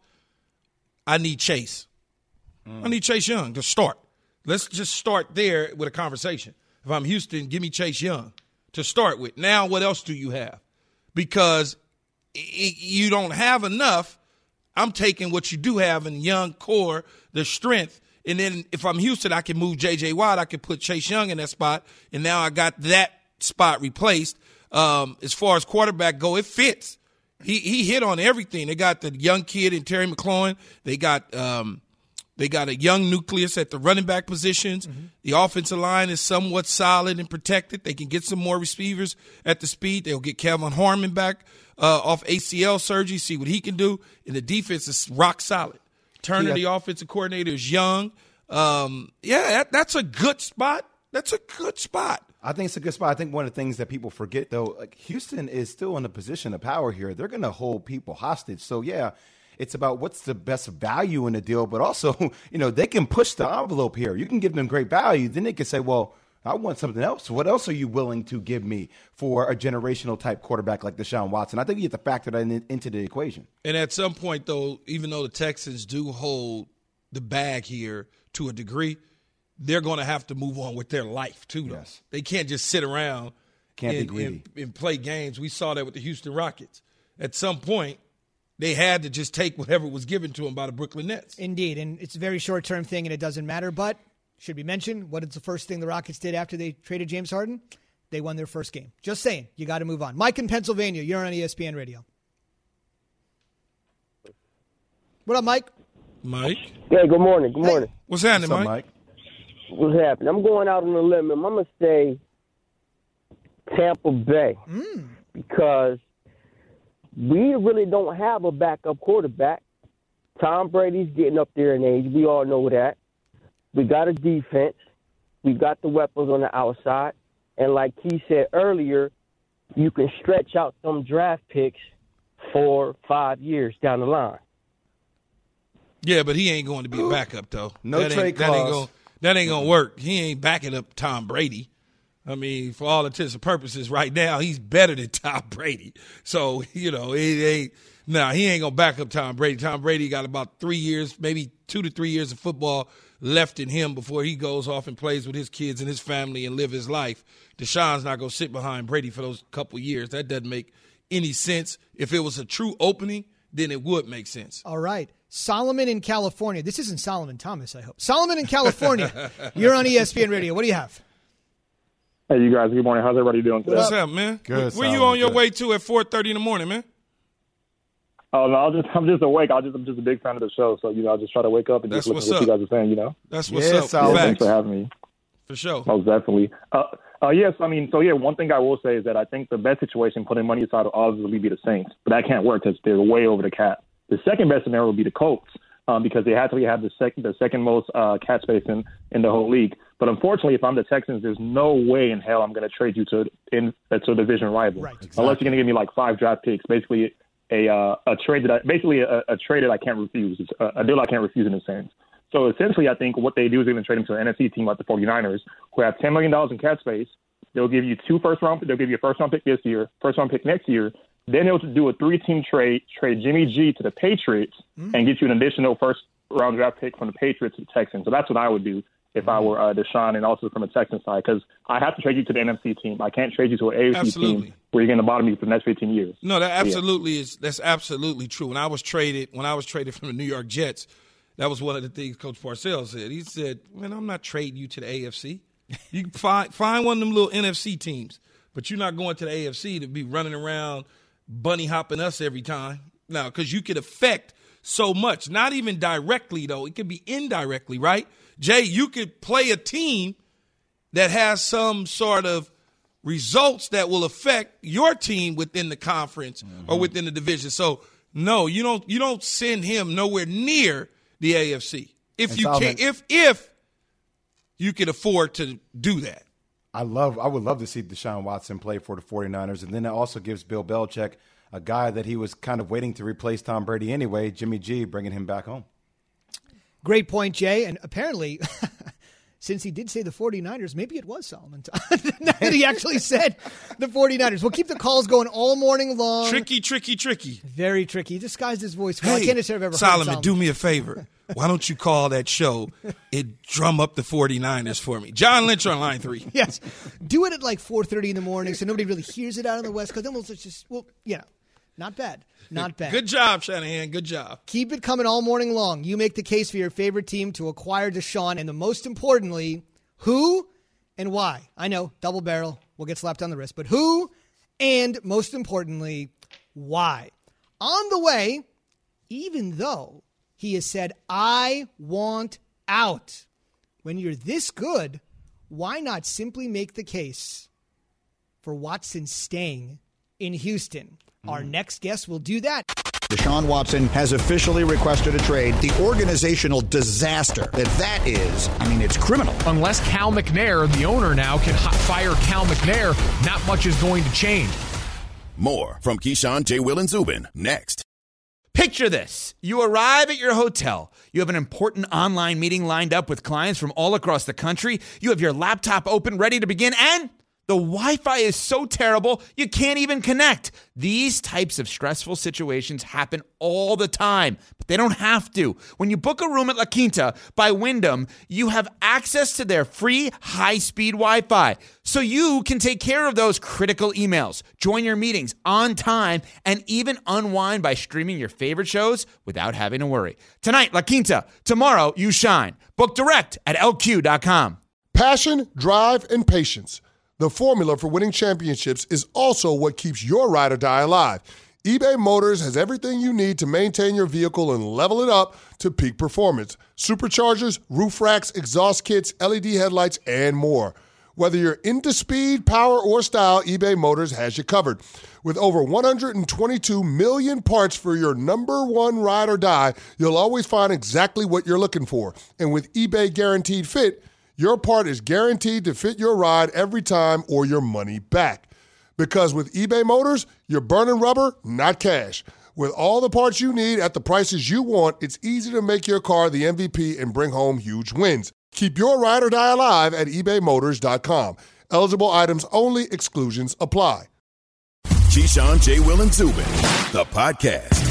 B: I need Chase. Mm. I need Chase Young to start. Let's just start there with a conversation. If I'm Houston, give me Chase Young to start with. Now, what else do you have? Because it, you don't have enough. I'm taking what you do have in Young core, the strength. And then if I'm Houston, I can move J J. Watt. I can put Chase Young in that spot. And now I got that spot replaced. Um, as far as quarterback go, it fits. He he hit on everything. They got the young kid in Terry McLaurin. They got um, they got a young nucleus at the running back positions. Mm-hmm. The offensive line is somewhat solid and protected. They can get some more receivers at the speed. They'll get Kevin Harmon back uh, off A C L surgery, see what he can do. And the defense is rock solid. Turner, yeah. the offensive coordinator, is young. Um, yeah, that, that's a good spot. That's a good spot.
C: I think it's a good spot. I think one of the things that people forget, though, like Houston is still in a position of power here. They're going to hold people hostage. So, yeah, it's about what's the best value in the deal. But also, you know, they can push the envelope here. You can give them great value. Then they can say, well, I want something else. What else are you willing to give me for a generational type quarterback like Deshaun Watson? I think you have to factor that in, into the equation.
B: And at some point, though, even though the Texans do hold the bag here to a degree, they're going to have to move on with their life, too. Though.
C: Yes.
B: They can't just sit around
C: can't
B: and,
C: be greedy.
B: And, and play games. We saw that with the Houston Rockets. At some point, they had to just take whatever was given to them by the Brooklyn Nets.
D: Indeed, and it's a very short-term thing, and it doesn't matter. But should be mentioned, what is the first thing the Rockets did after they traded James Harden? They won their first game. Just saying, you got to move on. Mike in Pennsylvania, you're on E S P N Radio. What up, Mike?
B: Mike?
N: Hey, good morning. Good morning.
B: Hey. What's happening,
C: What's up,
B: Mike?
C: Mike?
N: What's happening? I'm going out on a limb, and I'm going to say Tampa Bay
D: mm.
N: because we really don't have a backup quarterback. Tom Brady's getting up there in age. We all know that. We got a defense. We got the weapons on the outside. And like he said earlier, you can stretch out some draft picks for five years down the line.
B: Yeah, but he ain't going to be a backup, though.
C: No
B: that
C: trade
B: ain't, that ain't
C: clause.
B: gonna, that ain't going to work. He ain't backing up Tom Brady. I mean, for all intents and purposes, right now, he's better than Tom Brady. So, you know, it ain't – no, nah, he ain't going to back up Tom Brady. Tom Brady got about three years, maybe two to three years of football left in him before he goes off and plays with his kids and his family and live his life. Deshaun's not going to sit behind Brady for those couple years. That doesn't make any sense. If it was a true opening, then it would make sense.
D: All right. Solomon in California. This isn't Solomon Thomas, I hope. Solomon in California. You're on E S P N Radio. What do you have?
P: Hey, you guys. Good morning. How's everybody doing today?
B: What's up, man?
C: Good.
B: Where you on your good. way to at four thirty in the morning, man?
P: Oh, no, I'll just, I'm just awake. I'll just, I'm just a big fan of the show. So, you know, I'll just try to wake up and
B: That's
P: just listen to what
B: up.
P: you guys are saying, you know?
B: That's what's
C: yeah,
B: up.
C: Solomon.
P: Thanks for having me.
B: For sure.
P: Most definitely. Uh, uh, yes, I mean, so, yeah, one thing I will say is that I think the best situation, putting money aside, will obviously be the Saints. But that can't work because they're way over the cap. The second best scenario would be the Colts. Um, because they actually have the second the second most uh, cap space in, in the whole league. But unfortunately, if I'm the Texans, there's no way in hell I'm going to trade you to in uh, to a division rival,
D: right,
P: exactly. Unless you're going to give me like five draft picks, basically a uh, a trade that I, basically a, a trade that I can't refuse, it's a, a deal I can't refuse in a sense. So essentially, I think what they do is they're going to trade him to an N F C team like the 49ers, who have ten million dollars in cap space. They'll give you two first round. They'll give you a first round pick this year, first round pick next year. Then they'll do a three team trade, trade Jimmy G to the Patriots, mm-hmm. and get you an additional first round draft pick from the Patriots to the Texans. So that's what I would do if I were uh, Deshaun, and also from a Texans side, because I have to trade you to the N F C team. I can't trade you to an A F C
B: absolutely.
P: team where you're going to bottom me for the next fifteen years.
B: No, that absolutely yeah. is. That's absolutely true. When I was traded, when I was traded from the New York Jets, that was one of the things Coach Parcells said. He said, "Man, I'm not trading you to the A F C. You can find find one of them little N F C teams, but you're not going to the A F C to be running around bunny hopping us every time. Now, because you could affect." So much, not even directly, though. It could be indirectly, right? Jay, you could play a team that has some sort of results that will affect your team within the conference mm-hmm. or within the division. So, no, you don't you don't send him nowhere near the A F C. If you can if if you can afford to do that.
C: I love I would love to see Deshaun Watson play for the 49ers, and then it also gives Bill Belichick a guy that he was kind of waiting to replace Tom Brady anyway, Jimmy G, bringing him back home.
D: Great point, Jay. And apparently, since he did say the 49ers, maybe it was Solomon. Now that he actually said the 49ers. We'll keep the calls going all morning long.
B: Tricky, tricky, tricky.
D: Very tricky. He disguised his voice. Well,
B: hey,
D: I can't say I've ever
B: Solomon,
D: heard Solomon,
B: do me a favor. Why don't you call that show and drum up the 49ers for me? John Lynch on line three.
D: Yes. Do it at like four thirty in the morning so nobody really hears it out on the West Coast. Then we'll just, well, you know, not bad. Not bad.
B: Good job, Shanahan. Good job.
D: Keep it coming all morning long. You make the case for your favorite team to acquire Deshaun, and the most importantly, who and why. I know, double barrel, we'll get slapped on the wrist, but who and most importantly, why. On the way, even though he has said, I want out. When you're this good, why not simply make the case for Watson staying in Houston? Mm. Our next guest will do that.
F: Deshaun Watson has officially requested a trade. The organizational disaster that that is, I mean, it's criminal.
G: Unless Cal McNair, the owner now, can hot fire Cal McNair, not much is going to change.
A: More from Keyshawn, J. Will, and Zubin next.
Q: Picture this. You arrive at your hotel. You have an important online meeting lined up with clients from all across the country. You have your laptop open, ready to begin, and the Wi-Fi is so terrible, you can't even connect. These types of stressful situations happen all the time, but they don't have to. When you book a room at La Quinta by Wyndham, you have access to their free high-speed Wi-Fi, so you can take care of those critical emails, join your meetings on time, and even unwind by streaming your favorite shows without having to worry. Tonight, La Quinta. Tomorrow, you shine. Book direct at L Q dot com.
I: Passion, drive, and patience. The formula for winning championships is also what keeps your ride or die alive. eBay Motors has everything you need to maintain your vehicle and level it up to peak performance. Superchargers, roof racks, exhaust kits, L E D headlights, and more. Whether you're into speed, power, or style, eBay Motors has you covered. With over one hundred twenty-two million parts for your number one ride or die, you'll always find exactly what you're looking for. And with eBay Guaranteed Fit, your part is guaranteed to fit your ride every time or your money back. Because with eBay Motors, you're burning rubber, not cash. With all the parts you need at the prices you want, it's easy to make your car the M V P and bring home huge wins. Keep your ride or die alive at ebay motors dot com. Eligible items only. Exclusions apply.
A: Keyshawn, J. Will, and Zubin, the podcast.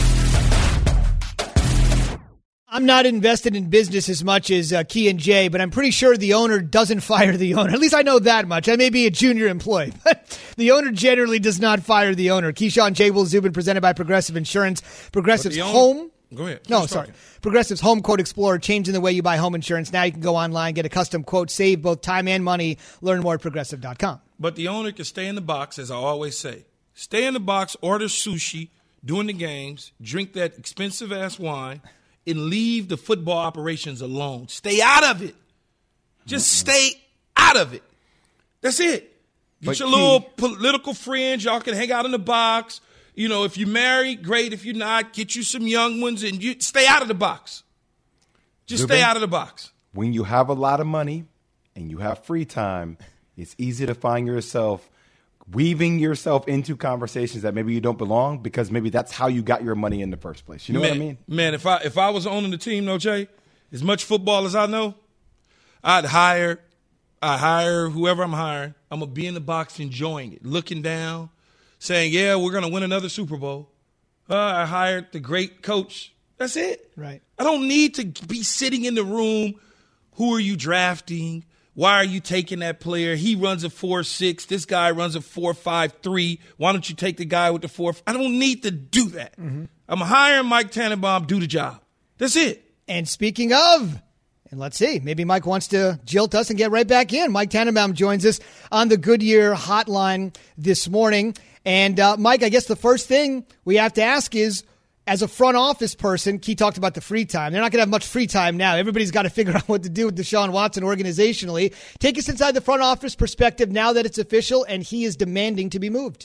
D: I'm not invested in business as much as uh, Key and Jay, but I'm pretty sure the owner doesn't fire the owner. At least I know that much. I may be a junior employee, but the owner generally does not fire the owner. Keyshawn, J. Will, Zubin, presented by Progressive Insurance. Progressive's
B: owner,
D: home.
B: Go ahead.
D: No,
B: Keep
D: sorry.
B: talking.
D: Progressive's Home Quote Explorer, changing the way you buy home insurance. Now you can go online, get a custom quote, save both time and money. Learn more at progressive dot com.
B: But the owner can stay in the box, as I always say. Stay in the box, order sushi, during the games, drink that expensive-ass wine, and leave the football operations alone. Stay out of it. Just stay out of it. That's it. Get
C: But
B: your
C: Key-
B: little political friends. Y'all can hang out in the box. You know, if you're married, great. If you're not, get you some young ones and you stay out of the box. Just
C: Zubin,
B: stay out of the box.
C: When you have a lot of money and you have free time, it's easy to find yourself weaving yourself into conversations that maybe you don't belong because maybe that's how you got your money in the first place. You know
B: man,
C: what I mean?
B: Man, if I if I was owning the team, no Jay, as much football as I know, I'd hire, I hire whoever I'm hiring. I'm gonna be in the box enjoying it, looking down, saying, "Yeah, we're gonna win another Super Bowl." Uh, I hired the great coach. That's it.
D: Right.
B: I don't need to be sitting in the room. Who are you drafting? Why are you taking that player? He runs a four six. This guy runs a four five three. Why don't you take the guy with the four? I don't need to do that.
D: Mm-hmm.
B: I'm hiring Mike Tannenbaum, do the job. That's it.
D: And speaking of, and let's see, maybe Mike wants to jilt us and get right back in. Mike Tannenbaum joins us on the Goodyear hotline this morning. And, uh, Mike, I guess the first thing we have to ask is, as a front office person, Key talked about the free time. They're not going to have much free time now. Everybody's got to figure out what to do with Deshaun Watson organizationally. Take us inside the front office perspective now that it's official and he is demanding to be moved.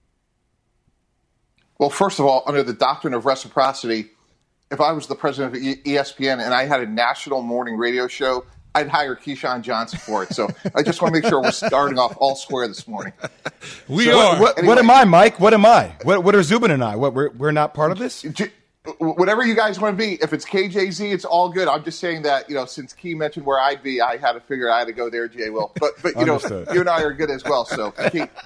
R: Well, first of all, under the doctrine of reciprocity, if I was the president of E S P N and I had a national morning radio show, I'd hire Keyshawn Johnson for it. So I just want to make sure we're starting off all square this morning.
B: We
C: so
B: are.
C: What, what, anyway, what am I, Mike? What am I? What, what are Zubin and I? What we're we're not part of this?
R: Whatever you guys want to be. If it's K J Z, it's all good. I'm just saying that, you know, since Key mentioned where I'd be, I had to figure I had to go there, Jay Will. But but you know, you and I are good as well. So,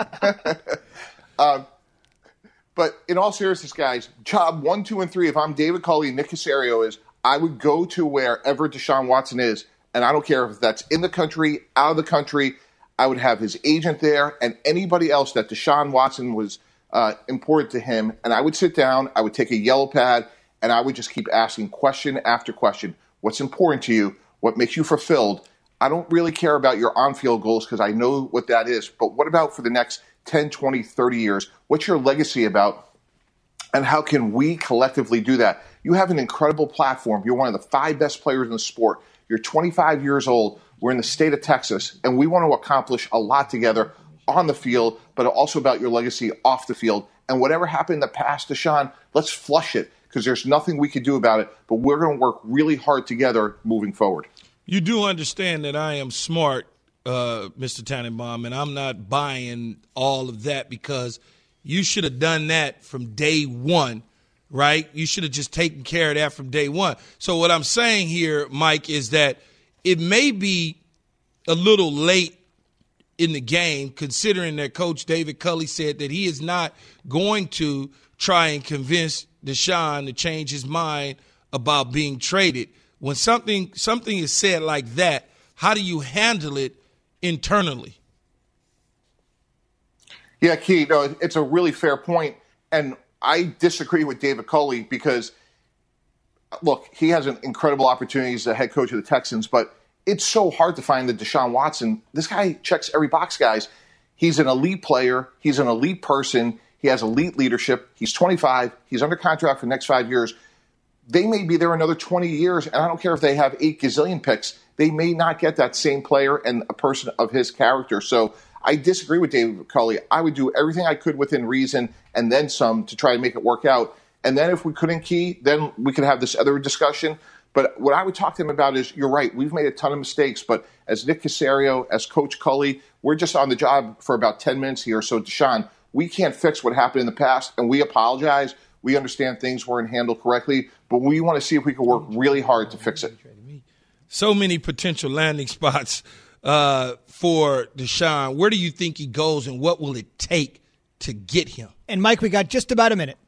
R: um, but in all seriousness, guys, job one, two, and three. If I'm David Culley, Nick Caserio is, I would go to wherever Deshaun Watson is. And I don't care if that's in the country, out of the country. I would have his agent there and anybody else that Deshaun Watson was uh, important to him. And I would sit down, I would take a yellow pad, and I would just keep asking question after question. What's important to you? What makes you fulfilled? I don't really care about your on-field goals because I know what that is. But what about for the next ten, twenty, thirty years? What's your legacy about? And how can we collectively do that? You have an incredible platform. You're one of the five best players in the sport. You're twenty-five years old. We're in the state of Texas, and we want to accomplish a lot together on the field, but also about your legacy off the field. And whatever happened in the past, Deshaun, let's flush it because there's nothing we can do about it, but we're going to work really hard together moving forward.
B: You do understand that I am smart, uh, Mister Tannenbaum, and I'm not buying all of that because you should have done that from day one. Right? You should have just taken care of that from day one. So what I'm saying here, Mike, is that it may be a little late in the game, considering that Coach David Culley said that he is not going to try and convince Deshaun to change his mind about being traded. When something something is said like that, how do you handle it internally?
R: Yeah, Key, no, it's a really fair point. And I disagree with David Culley because, look, he has an incredible opportunity as the head coach of the Texans, but it's so hard to find the Deshaun Watson. This guy checks every box, guys. He's an elite player. He's an elite person. He has elite leadership. He's twenty-five. He's under contract for the next five years. They may be there another twenty years, and I don't care if they have eight gazillion picks. They may not get that same player and a person of his character. So I disagree with David Culley. I would do everything I could within reason and then some to try to make it work out. And then if we couldn't, Key, then we could have this other discussion. But what I would talk to him about is, you're right, we've made a ton of mistakes. But as Nick Caserio, as Coach Culley, we're just on the job for about ten minutes here. So, Deshaun, we can't fix what happened in the past, and we apologize. We understand things weren't handled correctly, but we want to see if we can work really hard to fix it.
B: So many potential landing spots uh, for Deshaun. Where do you think he goes, and what will it take to get him?
D: And, Mike, we got just about a minute.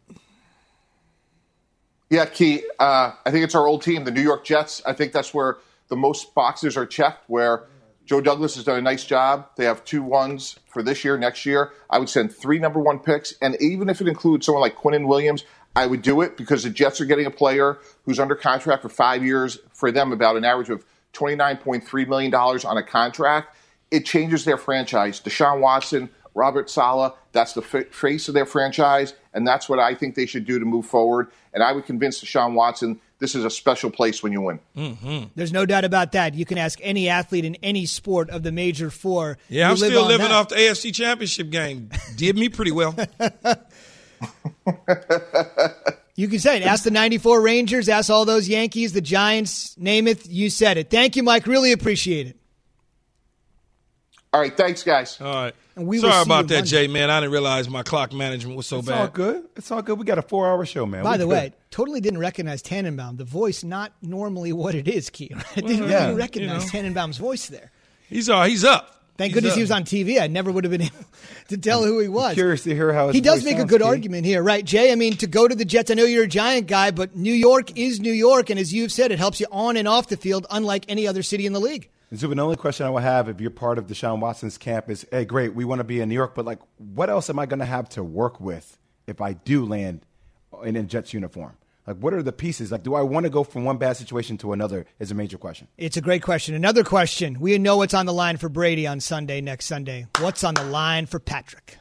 R: Yeah, Key, uh, I think it's our old team, the New York Jets. I think that's where the most boxes are checked, where Joe Douglas has done a nice job. They have two ones for this year, next year. I would send three number one picks, and even if it includes someone like Quinnen Williams, I would do it because the Jets are getting a player who's under contract for five years, for them about an average of twenty-nine point three million dollars on a contract. It changes their franchise. Deshaun Watson, Robert Saleh, that's the face of their franchise, and that's what I think they should do to move forward. And I would convince Deshaun Watson this is a special place when you win.
D: Mm-hmm. There's no doubt about that. You can ask any athlete in any sport of the major four.
B: Yeah, I'm still living that. off the A F C Championship game. Did me pretty well.
D: You can say it. Ask the ninety-four Rangers. Ask all those Yankees, the Giants, name it. You said it. Thank you, Mike. Really appreciate it.
R: All right. Thanks, guys.
B: All right.
D: And we
B: Sorry
D: will see
B: about
D: you
B: that,
D: Monday.
B: Jay, man. I didn't realize my clock management was so
C: it's
B: bad.
C: It's all good. It's all good. We got a four-hour show, man.
D: By
C: we
D: the
C: good.
D: way, totally didn't recognize Tannenbaum. The voice, not normally what it is, Key. I didn't
B: Well,
D: yeah,
B: you
D: recognize
B: know.
D: Tannenbaum's voice there.
B: He's uh, he's up.
D: Thank
B: he's
D: goodness
B: up.
D: he was on T V. I never would have been able to tell who he was.
C: I'm curious to hear how his
D: he does
C: voice
D: make a
C: sounds,
D: good
C: Key.
D: argument here, right, Jay? I mean, to go to the Jets, I know you're a Giant guy, but New York is New York, and as you've said, it helps you on and off the field, unlike any other city in the league.
C: And Zubin, the only question I will have if you're part of Deshaun Watson's camp is, hey, great, we want to be in New York, but like, what else am I going to have to work with if I do land in a Jets uniform? Like, what are the pieces? Like, do I want to go from one bad situation to another is a major question.
D: It's a great question. Another question. We know what's on the line for Brady on Sunday, next Sunday. What's on the line for Patrick?